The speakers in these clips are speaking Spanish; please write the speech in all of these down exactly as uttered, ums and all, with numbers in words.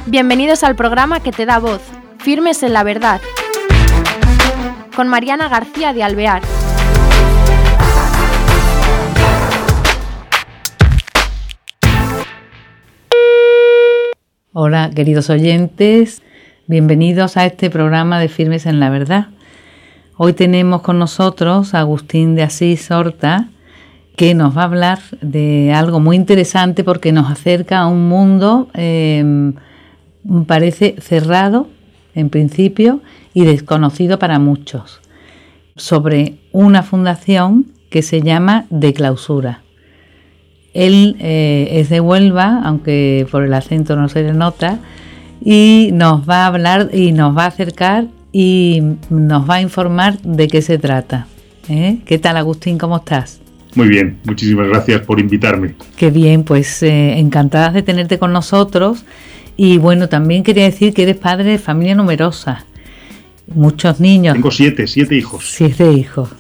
Bienvenidos al programa que te da voz, Firmes en la Verdad, con Mariana García de Alvear. Hola, queridos oyentes, bienvenidos a este programa de Firmes en la Verdad. Hoy tenemos con nosotros a Agustín de Asís Horta, que nos va a hablar de algo muy interesante porque nos acerca a un mundo, eh, parece cerrado en principio y desconocido para muchos, sobre una fundación que se llama De Clausura. Él eh, es de Huelva, aunque por el acento no se le nota, y nos va a hablar y nos va a acercar y nos va a informar de qué se trata. ¿Eh? ¿Qué tal, Agustín? ¿Cómo estás? Muy bien, muchísimas gracias por invitarme. Qué bien, pues eh, encantadas de tenerte con nosotros. Y bueno, también quería decir que eres padre de familia numerosa, muchos niños. Tengo siete, siete hijos. Siete hijos.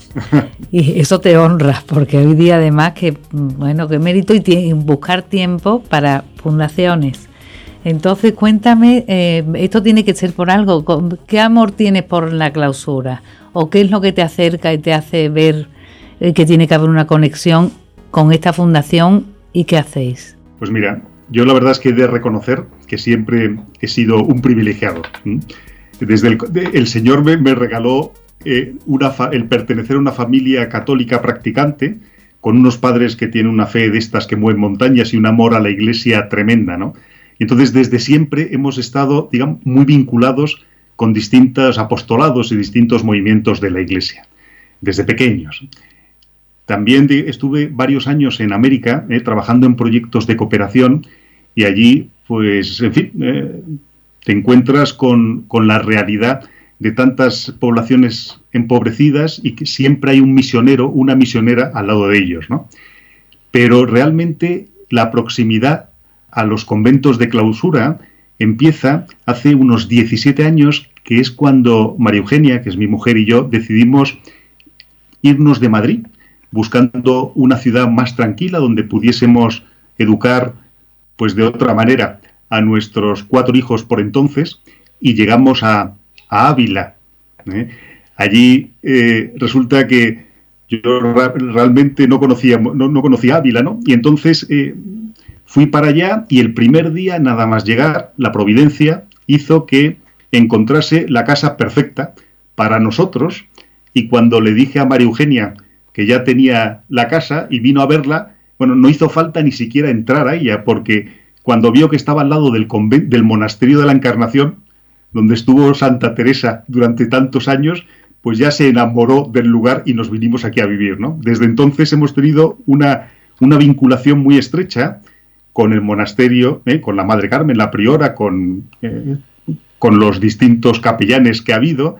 Y eso te honra, porque hoy día además que, bueno, qué mérito y t- buscar tiempo para fundaciones. Entonces cuéntame, eh, esto tiene que ser por algo. ¿Qué amor tienes por la clausura? ¿O qué es lo que te acerca y te hace ver eh, que tiene que haber una conexión con esta fundación y qué hacéis? Pues mira, yo la verdad es que he de reconocer que siempre he sido un privilegiado. Desde el, el Señor me, me regaló eh, una fa, el pertenecer a una familia católica practicante, con unos padres que tienen una fe de estas que mueven montañas y un amor a la Iglesia tremenda, ¿no? Y entonces desde siempre hemos estado, digamos, muy vinculados con distintos apostolados y distintos movimientos de la Iglesia, desde pequeños. También de, estuve varios años en América eh, trabajando en proyectos de cooperación y allí, pues, en fin, eh, te encuentras con, con la realidad de tantas poblaciones empobrecidas y que siempre hay un misionero, una misionera al lado de ellos, ¿no? Pero realmente la proximidad a los conventos de clausura empieza hace unos diecisiete años, que es cuando María Eugenia, que es mi mujer, y yo decidimos irnos de Madrid, buscando una ciudad más tranquila donde pudiésemos educar pues de otra manera a nuestros cuatro hijos por entonces, y llegamos a, a Ávila. ¿eh? Allí eh, resulta que yo ra- realmente no conocía, no, no conocía Ávila, ¿no? Y entonces eh, fui para allá y el primer día, nada más llegar, la providencia hizo que encontrase la casa perfecta para nosotros, y cuando le dije a María Eugenia que ya tenía la casa y vino a verla, bueno, no hizo falta ni siquiera entrar a ella, porque cuando vio que estaba al lado del, conven- del monasterio de la Encarnación, donde estuvo Santa Teresa durante tantos años, pues ya se enamoró del lugar y nos vinimos aquí a vivir, ¿no? Desde entonces hemos tenido una, una vinculación muy estrecha con el monasterio, ¿eh? con la Madre Carmen, la priora, con, eh, con los distintos capellanes que ha habido,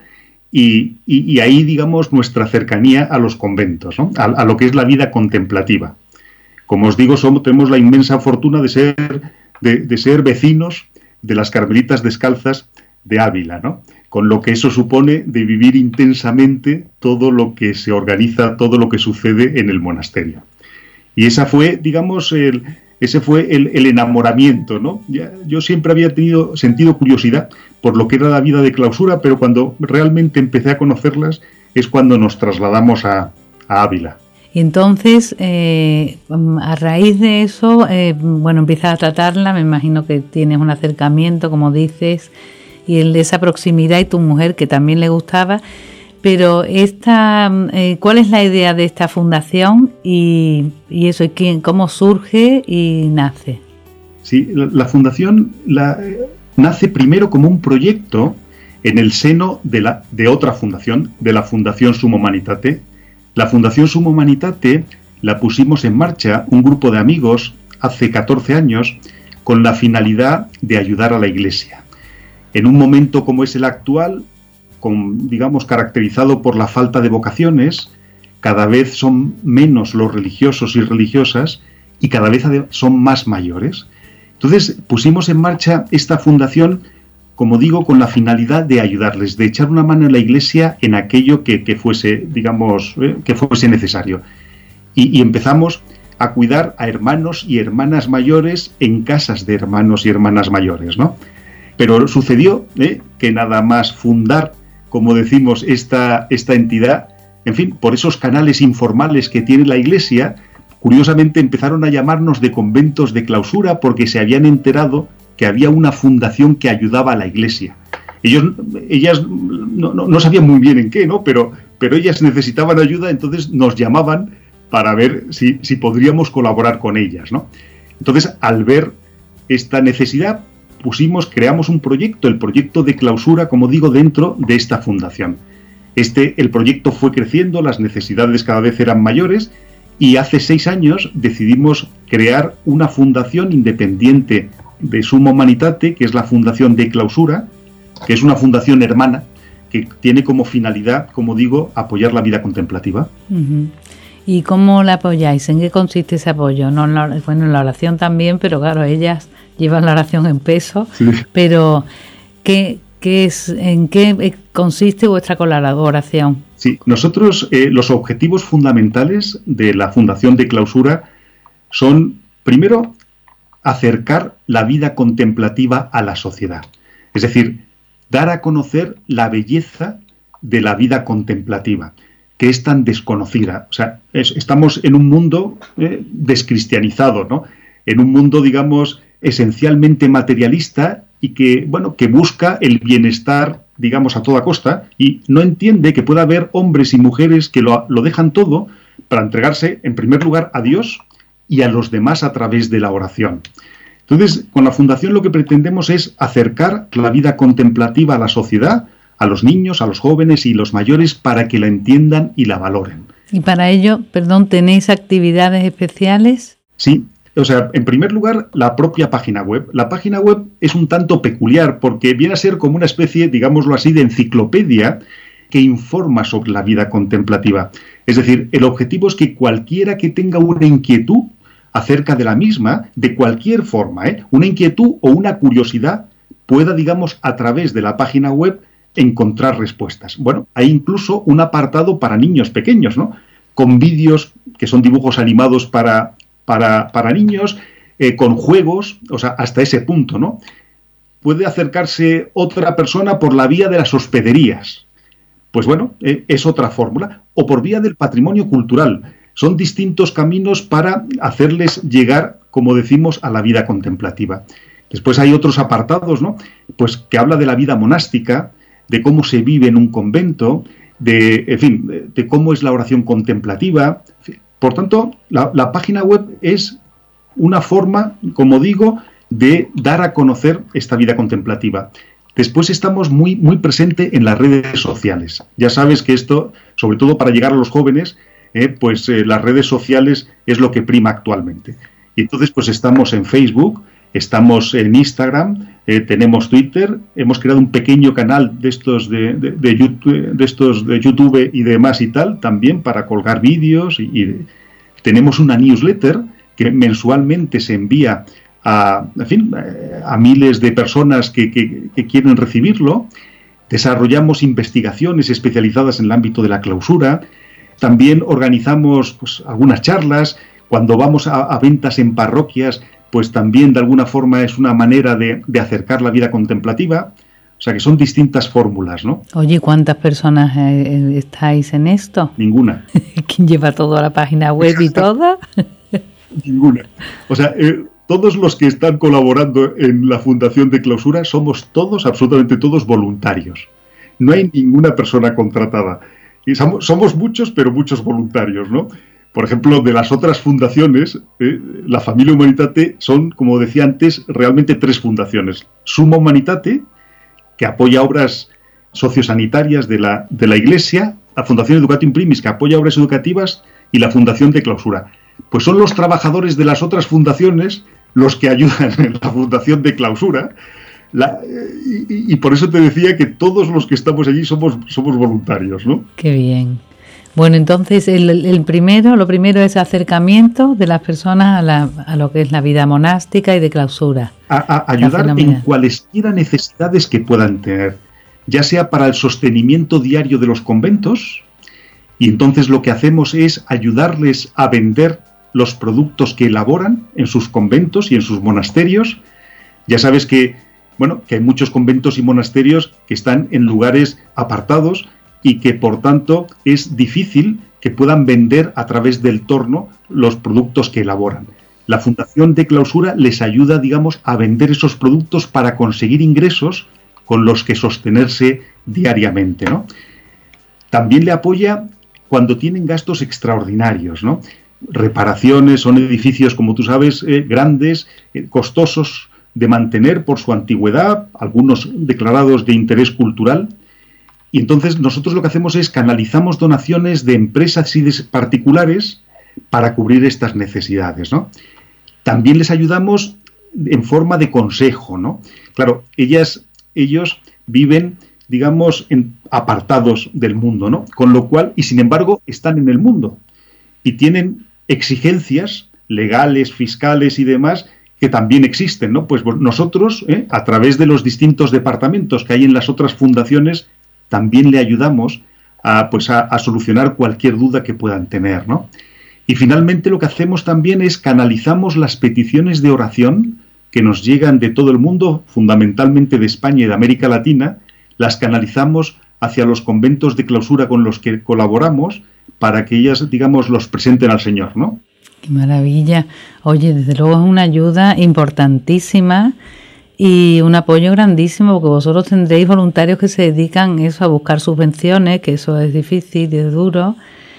y, y, y ahí, digamos, nuestra cercanía a los conventos, ¿no? a, a lo que es la vida contemplativa. Como os digo, somos, tenemos la inmensa fortuna de ser, de, de ser vecinos de las Carmelitas Descalzas de Ávila, ¿no? Con lo que eso supone de vivir intensamente todo lo que se organiza, todo lo que sucede en el monasterio. Y esa fue, digamos, el, ese fue el, el enamoramiento, ¿no? Ya, yo siempre había tenido sentido curiosidad por lo que era la vida de clausura, pero cuando realmente empecé a conocerlas es cuando nos trasladamos a, a Ávila. Y entonces, eh, a raíz de eso, eh, bueno, empiezas a tratarla, me imagino que tienes un acercamiento, como dices, y el de esa proximidad, y tu mujer, que también le gustaba, pero esta, eh, ¿cuál es la idea de esta fundación y, y eso, y quién, cómo surge y nace? Sí, la, la fundación la, eh, nace primero como un proyecto en el seno de, la, de otra fundación, de la Fundación Summa Humanitate. La Fundación Summa Humanitate la pusimos en marcha un grupo de amigos hace catorce años con la finalidad de ayudar a la Iglesia. En un momento como es el actual, con, digamos, caracterizado por la falta de vocaciones, cada vez son menos los religiosos y religiosas y cada vez son más mayores. Entonces pusimos en marcha esta fundación, como digo, con la finalidad de ayudarles, de echar una mano en la Iglesia en aquello que, que fuese, digamos, eh, que fuese necesario. Y, y empezamos a cuidar a hermanos y hermanas mayores en casas de hermanos y hermanas mayores, ¿no? Pero sucedió ¿eh? que nada más fundar, como decimos, esta, esta entidad, en fin, por esos canales informales que tiene la Iglesia, curiosamente empezaron a llamarnos de conventos de clausura porque se habían enterado que había una fundación que ayudaba a la Iglesia. Ellos, ellas no, no, no sabían muy bien en qué, ¿no? Pero, pero ellas necesitaban ayuda, entonces nos llamaban para ver si, si podríamos colaborar con ellas, ¿no? Entonces, al ver esta necesidad, pusimos, creamos un proyecto, el proyecto de clausura, como digo, dentro de esta fundación. Este, el proyecto fue creciendo, las necesidades cada vez eran mayores, y hace seis años decidimos crear una fundación independiente de Summa Humanitate, que es la fundación de clausura, que es una fundación hermana, que tiene como finalidad, como digo, apoyar la vida contemplativa. Uh-huh. ¿Y cómo la apoyáis? ¿En qué consiste ese apoyo? No, la, bueno, en la oración también, pero claro, ellas llevan la oración en peso, sí. Pero ¿qué, qué es, ¿en qué consiste vuestra colaboración? Sí, nosotros, eh, los objetivos fundamentales de la Fundación de Clausura son, primero, acercar la vida contemplativa a la sociedad. Es decir, dar a conocer la belleza de la vida contemplativa, que es tan desconocida. O sea, es, estamos en un mundo eh, descristianizado, ¿no? En un mundo, digamos, esencialmente materialista y que, bueno, que busca el bienestar, digamos, a toda costa y no entiende que pueda haber hombres y mujeres que lo, lo dejan todo para entregarse, en primer lugar, a Dios y a los demás a través de la oración. Entonces, con la Fundación lo que pretendemos es acercar la vida contemplativa a la sociedad, a los niños, a los jóvenes y los mayores para que la entiendan y la valoren. Y para ello, perdón, ¿tenéis actividades especiales? Sí, o sea, en primer lugar, la propia página web. La página web es un tanto peculiar porque viene a ser como una especie, digámoslo así, de enciclopedia que informa sobre la vida contemplativa. Es decir, el objetivo es que cualquiera que tenga una inquietud acerca de la misma, de cualquier forma, ¿eh? una inquietud o una curiosidad, pueda, digamos, a través de la página web encontrar respuestas. Bueno, hay incluso un apartado para niños pequeños, ¿no? Con vídeos que son dibujos animados para, para, para niños, eh, con juegos, o sea, hasta ese punto, ¿no? Puede acercarse otra persona por la vía de las hospederías. Pues bueno, eh, es otra fórmula. O por vía del patrimonio cultural. Son distintos caminos para hacerles llegar, como decimos, a la vida contemplativa. Después hay otros apartados, ¿no? Pues que habla de la vida monástica, de cómo se vive en un convento, de, en fin, de, de cómo es la oración contemplativa. Por tanto, la, la página web es una forma, como digo, de dar a conocer esta vida contemplativa. Después estamos muy, muy presentes en las redes sociales. Ya sabes que esto, sobre todo para llegar a los jóvenes, Eh, pues eh, las redes sociales es lo que prima actualmente. Y entonces pues estamos en Facebook, estamos en Instagram, eh, tenemos Twitter, hemos creado un pequeño canal de estos de, de, de, YouTube, de estos de YouTube y demás y tal, también para colgar vídeos y, y tenemos una newsletter que mensualmente se envía a, en fin, a miles de personas que, que, que quieren recibirlo. Desarrollamos investigaciones especializadas en el ámbito de la clausura. También organizamos pues, algunas charlas. Cuando vamos a, a ventas en parroquias, pues también de alguna forma es una manera de, de acercar la vida contemplativa. O sea que son distintas fórmulas, ¿no? Oye, ¿cuántas personas eh, estáis en esto? Ninguna. ¿Quién lleva toda la página web y toda? Ninguna. O sea, eh, todos los que están colaborando en la Fundación de Clausura somos todos, absolutamente todos, voluntarios. No hay ninguna persona contratada. Y somos, somos muchos, pero muchos voluntarios, ¿no? Por ejemplo, de las otras fundaciones, eh, la Familia Humanitate son, como decía antes, realmente tres fundaciones. Summa Humanitate, que apoya obras sociosanitarias de la, de la Iglesia, la Fundación Educatum Primis, que apoya obras educativas, y la Fundación de Clausura. Pues son los trabajadores de las otras fundaciones los que ayudan en la Fundación de Clausura. La, y, y por eso te decía que todos los que estamos allí somos, somos voluntarios, ¿no? Qué bien. Bueno, entonces el, el primero, lo primero es acercamiento de las personas a, la, a lo que es la vida monástica y de clausura. A, a ayudar en cualesquiera necesidades que puedan tener, ya sea para el sostenimiento diario de los conventos, y entonces lo que hacemos es ayudarles a vender los productos que elaboran en sus conventos y en sus monasterios. Ya sabes que bueno, que hay muchos conventos y monasterios que están en lugares apartados y que por tanto es difícil que puedan vender a través del torno los productos que elaboran. La Fundación de Clausura les ayuda, digamos, a vender esos productos para conseguir ingresos con los que sostenerse diariamente, ¿no? También le apoya cuando tienen gastos extraordinarios, ¿no? Reparaciones, son edificios, como tú sabes, eh, grandes, eh, costosos de mantener por su antigüedad, algunos declarados de interés cultural. Y entonces nosotros lo que hacemos es canalizamos donaciones de empresas y de particulares para cubrir estas necesidades, ¿no? También les ayudamos en forma de consejo, ¿no? Claro, ellas, ellos viven, digamos, en apartados del mundo, ¿no? Con lo cual, y sin embargo, están en el mundo y tienen exigencias legales, fiscales y demás que también existen, ¿no? Pues nosotros, ¿eh? a través de los distintos departamentos que hay en las otras fundaciones, también le ayudamos a, pues a, a solucionar cualquier duda que puedan tener, ¿no? Y finalmente lo que hacemos también es canalizamos las peticiones de oración que nos llegan de todo el mundo, fundamentalmente de España y de América Latina, las canalizamos hacia los conventos de clausura con los que colaboramos para que ellas, digamos, los presenten al Señor, ¿no? ¡Qué maravilla! Oye, desde luego es una ayuda importantísima y un apoyo grandísimo, porque vosotros tendréis voluntarios que se dedican eso a buscar subvenciones, que eso es difícil y es duro.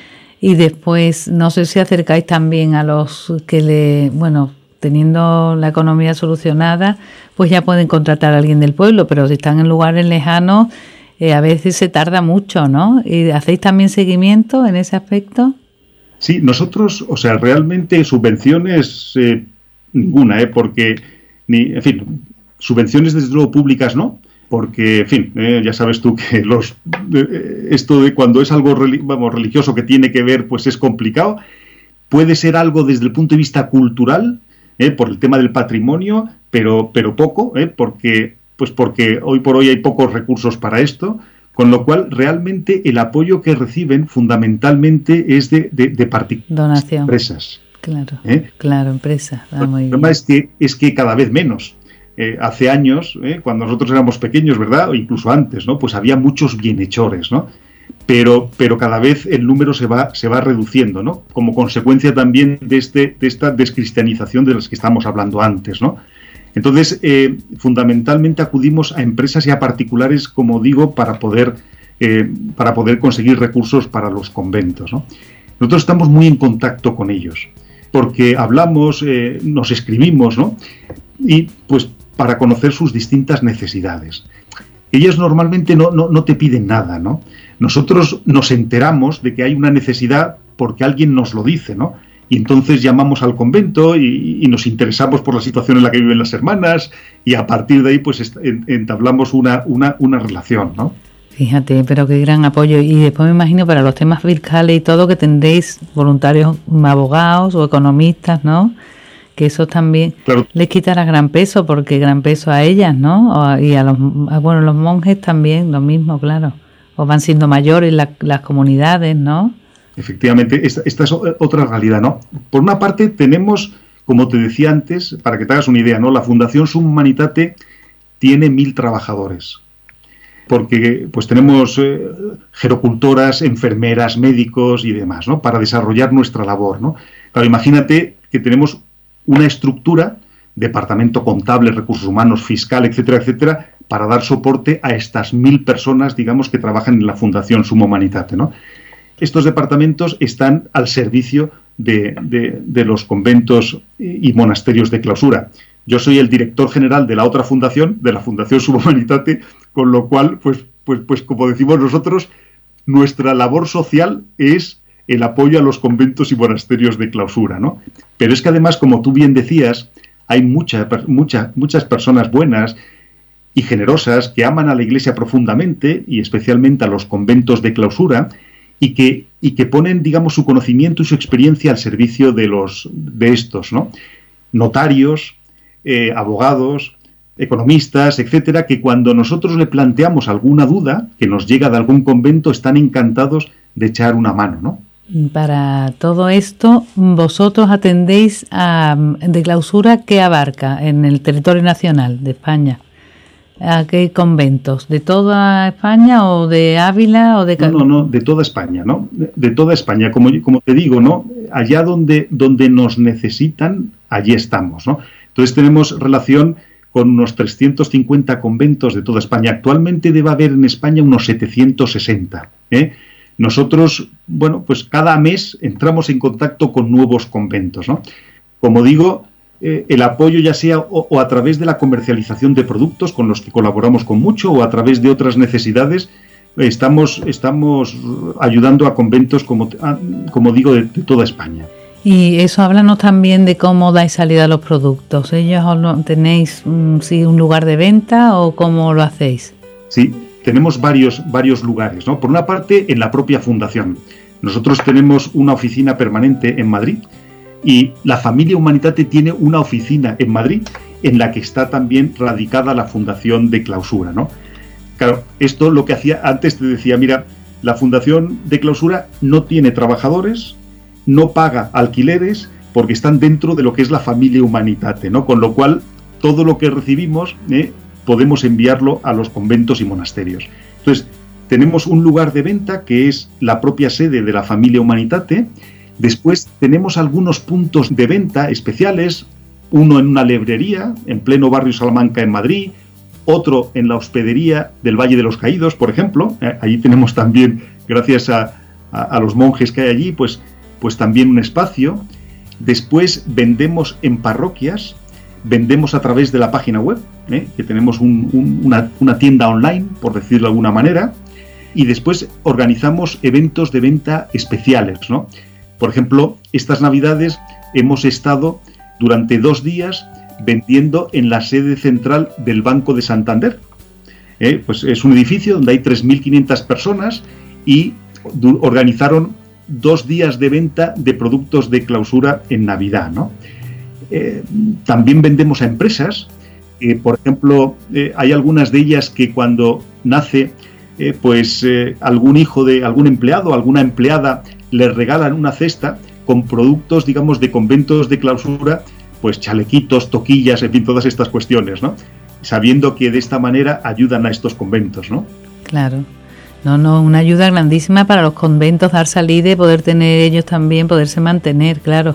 Y después, no sé si acercáis también a los que le, bueno, teniendo la economía solucionada, pues ya pueden contratar a alguien del pueblo, pero si están en lugares lejanos, eh, a veces se tarda mucho, ¿no? ¿Y hacéis también seguimiento en ese aspecto? Sí, nosotros, o sea, realmente subvenciones eh, ninguna, ¿eh? Porque, ni, en fin, subvenciones desde luego públicas no, porque, en fin, eh, ya sabes tú que los eh, esto de cuando es algo vamos, religioso que tiene que ver, pues es complicado. Puede ser algo desde el punto de vista cultural, eh, por el tema del patrimonio, pero, pero poco, eh, porque, pues porque hoy por hoy hay pocos recursos para esto, con lo cual realmente el apoyo que reciben fundamentalmente es de, de, de particulares, empresas. Claro, ¿eh? claro, empresas. El problema es que, es que cada vez menos. Eh, hace años, eh, cuando nosotros éramos pequeños, ¿verdad? O incluso antes, ¿no? Pues había muchos bienhechores, ¿no? Pero, pero cada vez el número se va, se va reduciendo, ¿no? Como consecuencia también de, este, de esta descristianización de las que estábamos hablando antes, ¿no? Entonces, eh, fundamentalmente acudimos a empresas y a particulares, como digo, para poder, eh, para poder conseguir recursos para los conventos, ¿no? Nosotros estamos muy en contacto con ellos, porque hablamos, eh, nos escribimos, ¿no? Y pues para conocer sus distintas necesidades. Ellas normalmente no, no, no te piden nada, ¿no? Nosotros nos enteramos de que hay una necesidad porque alguien nos lo dice, ¿no? Y entonces llamamos al convento y, y nos interesamos por la situación en la que viven las hermanas y a partir de ahí pues entablamos una, una, una relación, ¿no? Fíjate, pero qué gran apoyo. Y después me imagino para los temas fiscales y todo que tendréis voluntarios abogados o economistas, ¿no? Que eso también claro. Les quitará gran peso, porque gran peso a ellas, ¿no? Y a los, bueno, los monjes también, lo mismo, claro. O van siendo mayores la, las comunidades, ¿no? Efectivamente, esta, esta es otra realidad, ¿no? Por una parte tenemos, como te decía antes, para que te hagas una idea, ¿no? La Fundación Sum Humanitate tiene mil trabajadores, porque pues tenemos eh, gerocultoras, enfermeras, médicos y demás, ¿no? Para desarrollar nuestra labor, ¿no? Claro, imagínate que tenemos una estructura, departamento contable, recursos humanos, fiscal, etcétera, etcétera, para dar soporte a estas mil personas, digamos, que trabajan en la Fundación Sum Humanitate, ¿no? Estos departamentos están al servicio de, de, de los conventos y monasterios de clausura. Yo soy el director general de la otra fundación, de la Fundación Sum Humanitate, con lo cual, pues, pues, pues como decimos nosotros, nuestra labor social es el apoyo a los conventos y monasterios de clausura, ¿no? Pero es que además, como tú bien decías, hay mucha, mucha, muchas personas buenas y generosas que aman a la Iglesia profundamente y especialmente a los conventos de clausura y que, y que ponen, digamos, su conocimiento y su experiencia al servicio de, los, de estos, ¿no? Notarios, eh, abogados, economistas, etcétera, que cuando nosotros le planteamos alguna duda que nos llega de algún convento están encantados de echar una mano, ¿no? Para todo esto, vosotros atendéis a de clausura, ¿qué abarca en el territorio nacional de España? ¿A qué conventos? ¿De toda España o de Ávila o de...? No, no, no, de toda España, ¿no? De, de toda España, como, como te digo, ¿no? Allá donde, donde nos necesitan, allí estamos, ¿no? Entonces tenemos relación con unos trescientos cincuenta conventos de toda España. Actualmente debe haber en España unos setecientos sesenta, ¿eh? Nosotros, bueno, pues cada mes entramos en contacto con nuevos conventos, ¿no? Como digo, eh, el apoyo ya sea o, o a través de la comercialización de productos con los que colaboramos con mucho o a través de otras necesidades, eh, estamos, estamos ayudando a conventos, como, a, como digo, de, de toda España. Y eso, háblanos también de cómo dais salida a los productos. ¿Ellos tenéis un, sí, un lugar de venta o cómo lo hacéis? Sí, tenemos varios, varios lugares, ¿no? Por una parte, en la propia fundación. Nosotros tenemos una oficina permanente en Madrid y la familia Humanitate tiene una oficina en Madrid en la que está también radicada la Fundación de Clausura, ¿no? Claro, esto lo que hacía, antes te decía, mira, la Fundación de Clausura no tiene trabajadores, no paga alquileres porque están dentro de lo que es la familia Humanitate, ¿no? Con lo cual, todo lo que recibimos, ¿eh? podemos enviarlo a los conventos y monasterios. Entonces, tenemos un lugar de venta que es la propia sede de la familia Humanitate. Después tenemos algunos puntos de venta especiales, uno en una librería, en pleno barrio Salamanca en Madrid, otro en la hospedería del Valle de los Caídos, por ejemplo. Eh, allí tenemos también, gracias a, a, a los monjes que hay allí, pues, pues también un espacio. Después vendemos en parroquias, vendemos a través de la página web, ¿eh? que tenemos un, un, una, una tienda online, por decirlo de alguna manera, y después organizamos eventos de venta especiales, ¿no? Por ejemplo, estas Navidades hemos estado durante dos días vendiendo en la sede central del Banco de Santander. ¿Eh? Pues es un edificio donde hay tres mil quinientas personas y du- organizaron dos días de venta de productos de clausura en Navidad, ¿no? Eh, también vendemos a empresas. Eh, por ejemplo, eh, hay algunas de ellas que cuando nace eh, pues eh, algún hijo de algún empleado, alguna empleada, les regalan una cesta con productos, digamos, de conventos de clausura, pues chalequitos, toquillas, en fin, todas estas cuestiones, ¿no? Sabiendo que de esta manera ayudan a estos conventos, ¿no? Claro. No, no, una ayuda grandísima para los conventos, dar salida y poder tener ellos también, poderse mantener, claro.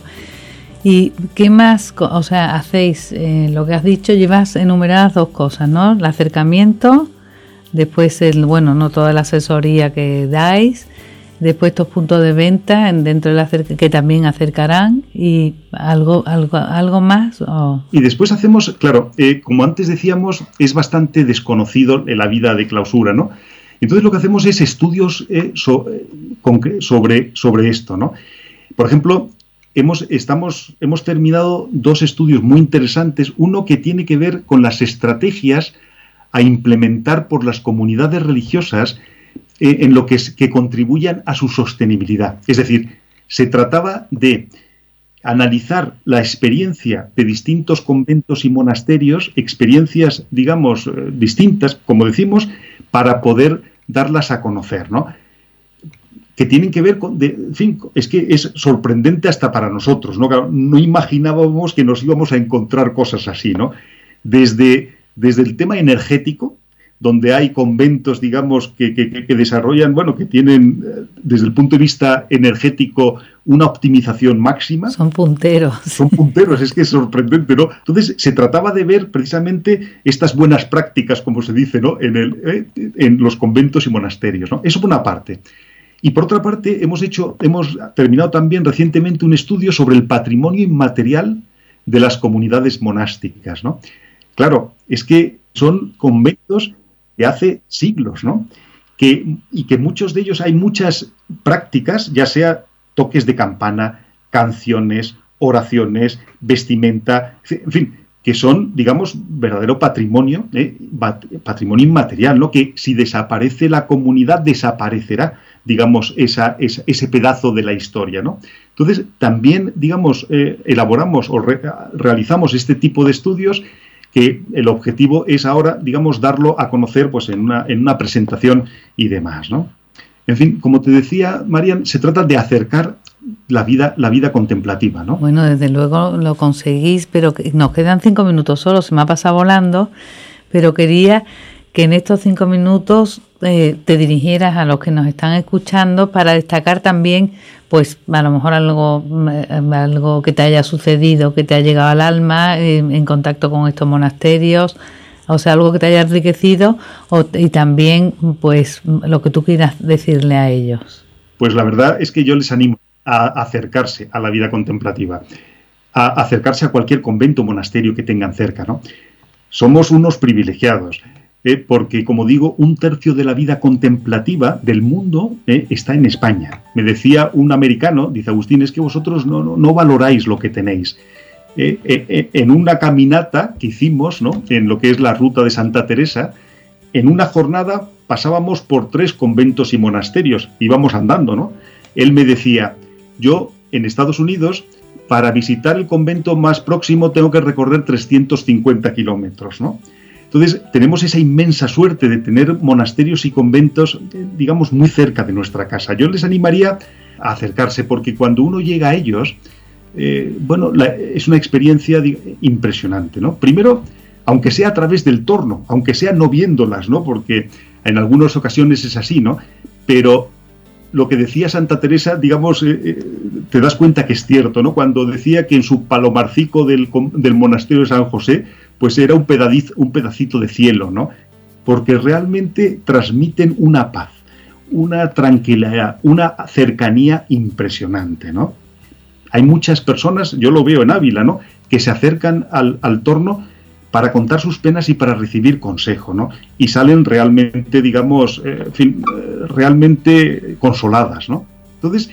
¿Y qué más, o sea, hacéis? Eh, lo que has dicho, llevas enumeradas dos cosas, ¿no? El acercamiento, después, el, bueno, no toda la asesoría que dais, después estos puntos de venta dentro de la que también acercarán y algo algo algo más. ¿O? Y después hacemos, claro, eh, como antes decíamos, es bastante desconocido en la vida de clausura, ¿no? Entonces lo que hacemos es estudios eh, so, eh, con, sobre, sobre esto, ¿no? Por ejemplo, hemos, estamos, hemos terminado dos estudios muy interesantes, uno que tiene que ver con las estrategias a implementar por las comunidades religiosas eh, en lo que, es, que contribuyan a su sostenibilidad. Es decir, se trataba de analizar la experiencia de distintos conventos y monasterios, experiencias, digamos, eh, distintas, como decimos, para poder darlas a conocer, ¿no? Que tienen que ver con, de, en fin, es que es sorprendente hasta para nosotros, ¿no? No imaginábamos que nos íbamos a encontrar cosas así, ¿no? Desde, desde el tema energético, donde hay conventos, digamos, que, que, que desarrollan, bueno, que tienen, desde el punto de vista energético, una optimización máxima. Son punteros. Son punteros, es que es sorprendente, ¿no? Entonces, se trataba de ver precisamente estas buenas prácticas, como se dice, ¿no? En, el, eh, en los conventos y monasterios, ¿no? Eso por una parte. Y por otra parte, hemos hecho, hemos terminado también recientemente un estudio sobre el patrimonio inmaterial de las comunidades monásticas, ¿no? Claro, es que son conventos de hace siglos, ¿no? Que, y que muchos de ellos hay muchas prácticas, ya sea toques de campana, canciones, oraciones, vestimenta, en fin, que son, digamos, verdadero patrimonio, ¿eh? patrimonio inmaterial, ¿no? Que si desaparece la comunidad, desaparecerá, digamos, esa, esa, ese pedazo de la historia, ¿no? Entonces, también, digamos, eh, elaboramos o re, realizamos este tipo de estudios que el objetivo es ahora, digamos, darlo a conocer pues en una, en una presentación y demás, ¿no? En fin, como te decía, Marian, se trata de acercar la vida, la vida contemplativa, ¿no? Bueno, desde luego lo conseguís, pero nos quedan cinco minutos solo, se me ha pasado volando, pero quería que en estos cinco minutos eh, te dirigieras a los que nos están escuchando para destacar también, pues a lo mejor algo, algo que te haya sucedido, que te haya llegado al alma eh, en contacto con estos monasterios, o sea, algo que te haya enriquecido, o, y también pues lo que tú quieras decirle a ellos. Pues la verdad es que yo les animo a acercarse a la vida contemplativa, a acercarse a cualquier convento o monasterio que tengan cerca, ¿no? Somos unos privilegiados. Eh, porque, como digo, un tercio de la vida contemplativa del mundo eh, está en España. Me decía un americano, dice Agustín, es que vosotros no, no, no valoráis lo que tenéis. Eh, eh, en una caminata que hicimos, ¿no?, en lo que es la ruta de Santa Teresa, en una jornada pasábamos por tres conventos y monasterios, íbamos andando, ¿no? Él me decía, yo en Estados Unidos, para visitar el convento más próximo tengo que recorrer trescientos cincuenta kilómetros, ¿no? Entonces, tenemos esa inmensa suerte de tener monasterios y conventos, digamos, muy cerca de nuestra casa. Yo les animaría a acercarse, porque cuando uno llega a ellos, eh, bueno, la, es una experiencia digo, impresionante, ¿no? Primero, aunque sea a través del torno, aunque sea no viéndolas, ¿no? Porque en algunas ocasiones es así, ¿no? Pero lo que decía Santa Teresa, digamos, eh, eh, te das cuenta que es cierto, ¿no? Cuando decía que en su palomarcico del, del monasterio de San José, pues era un pedacito, un pedacito de cielo, ¿no? Porque realmente transmiten una paz, una tranquilidad, una cercanía impresionante, ¿no? Hay muchas personas, yo lo veo en Ávila, ¿no?, que se acercan al, al torno para contar sus penas y para recibir consejo, ¿no? Y salen realmente, digamos, eh, en fin, eh, realmente consoladas, ¿no? Entonces,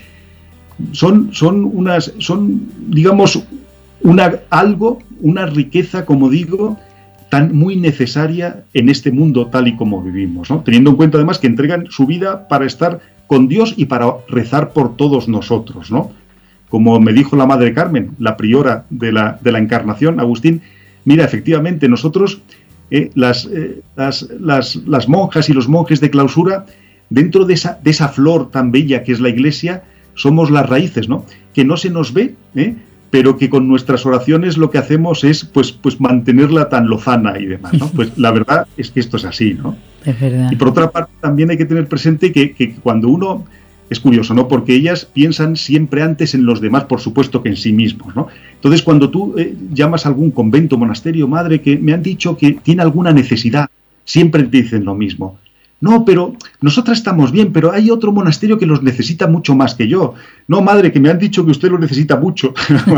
son, son unas, son, digamos, una, algo, una riqueza, como digo, tan muy necesaria en este mundo tal y como vivimos, ¿no? Teniendo en cuenta además que entregan su vida para estar con Dios y para rezar por todos nosotros, ¿no? Como me dijo la Madre Carmen, la priora de la, de la Encarnación, Agustín, mira, efectivamente, nosotros, eh, las, eh, las, las, las monjas y los monjes de clausura, dentro de esa, de esa flor tan bella que es la Iglesia, somos las raíces, ¿no? Que no se nos ve, ¿eh?, pero que con nuestras oraciones lo que hacemos es pues, pues mantenerla tan lozana y demás, ¿no? Pues la verdad es que esto es así, ¿no? Es verdad. Y por otra parte también hay que tener presente que, que cuando uno, es curioso, ¿no?, porque ellas piensan siempre antes en los demás, por supuesto, que en sí mismos, ¿no? Entonces cuando tú eh, llamas a algún convento, monasterio, madre, que me han dicho que tiene alguna necesidad, siempre te dicen lo mismo. No, pero nosotras estamos bien, pero hay otro monasterio que los necesita mucho más que yo. No, madre, que me han dicho que usted lo necesita mucho.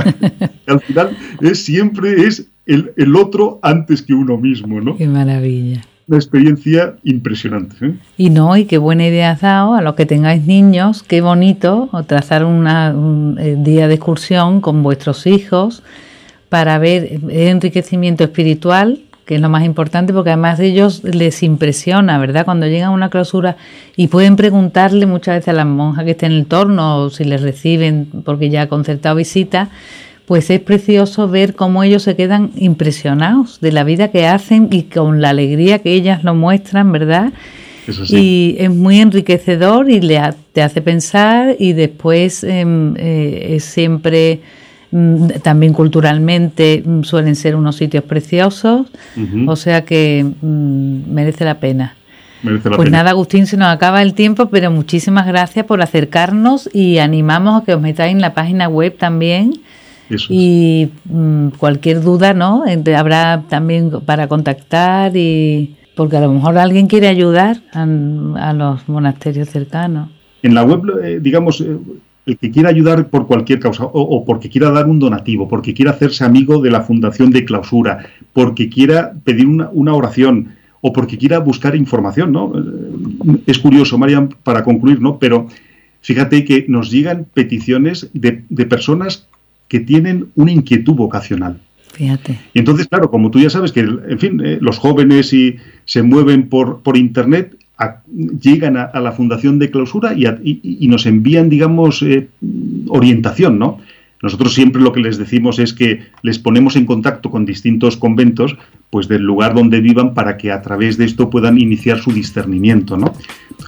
Al final es, siempre es el, el otro antes que uno mismo, ¿no? Qué maravilla. Una experiencia impresionante, ¿eh? Y no, y qué buena idea has dado a los que tengáis niños, qué bonito trazar una, un eh, día de excursión con vuestros hijos para ver el enriquecimiento espiritual, que es lo más importante, porque además de ellos les impresiona, ¿verdad?, cuando llegan a una clausura y pueden preguntarle muchas veces a las monjas que estén en el torno, o si les reciben porque ya ha concertado visita, pues es precioso ver cómo ellos se quedan impresionados de la vida que hacen y con la alegría que ellas lo muestran, ¿verdad? Eso sí. Y es muy enriquecedor y le ha, te hace pensar, y después eh, eh, es siempre... También culturalmente suelen ser unos sitios preciosos, uh-huh. O sea que mmm, merece la pena. Merece la pues pena. Nada, Agustín, se nos acaba el tiempo, pero muchísimas gracias por acercarnos y animamos a que os metáis en la página web también. Eso y mmm, cualquier duda, ¿no? Habrá también para contactar, y porque a lo mejor alguien quiere ayudar a, a los monasterios cercanos. En la web, eh, digamos... Eh, el que quiera ayudar por cualquier causa, o, o porque quiera dar un donativo, porque quiera hacerse amigo de la Fundación de Clausura, porque quiera pedir una, una oración, o porque quiera buscar información, ¿no? Es curioso, Marian, para concluir, ¿no? Pero fíjate que nos llegan peticiones de, de personas que tienen una inquietud vocacional. Fíjate. Y entonces, claro, como tú ya sabes que, en fin, eh, los jóvenes y se mueven por, por Internet, A, llegan a, a la Fundación de Clausura y, a, y, y nos envían, digamos, eh, orientación, ¿no? Nosotros siempre lo que les decimos es que les ponemos en contacto con distintos conventos, pues del lugar donde vivan, para que a través de esto puedan iniciar su discernimiento, ¿no?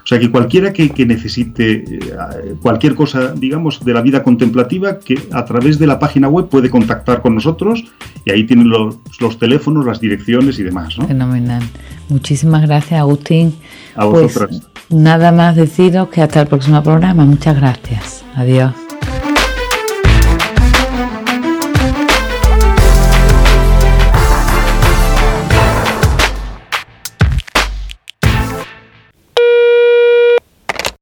O sea que cualquiera que, que necesite eh, cualquier cosa, digamos, de la vida contemplativa, que a través de la página web puede contactar con nosotros y ahí tienen los, los teléfonos, las direcciones y demás, ¿no? Fenomenal. Muchísimas gracias, Agustín. A vosotras. Pues nada más deciros que hasta el próximo programa. Muchas gracias. Adiós.